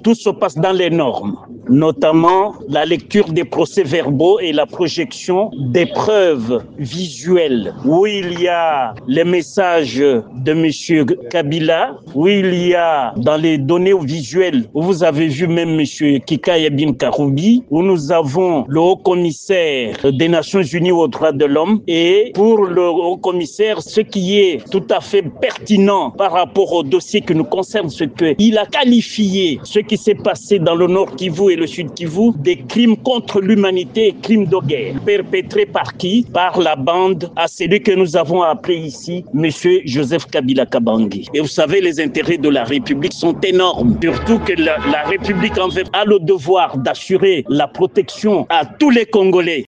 tout se passe dans les normes, notamment la lecture des procès-verbaux et la projection des preuves visuelles, où il y a les messages de M. Kabila, où il y a dans les données visuelles, où vous avez vu même M. Kikaya Bin Karoubi, où nous avons le haut-commissaire des Nations Unies aux droits de l'homme, et pour le haut-commissaire, ce qui est tout à fait pertinent par rapport au dossier qui nous concerne, c'est qu'il a qualifié ce qui s'est passé dans le Nord Kivu et le Sud Kivu des crimes contre l'humanité et crimes de guerre. Perpétrés par qui? Par la bande à celui que nous avons appelé ici M. Joseph Kabila Kabange. Et vous savez, les intérêts de la République sont énormes, surtout que la République en fait a le devoir d'assurer la protection à tous les Congolais.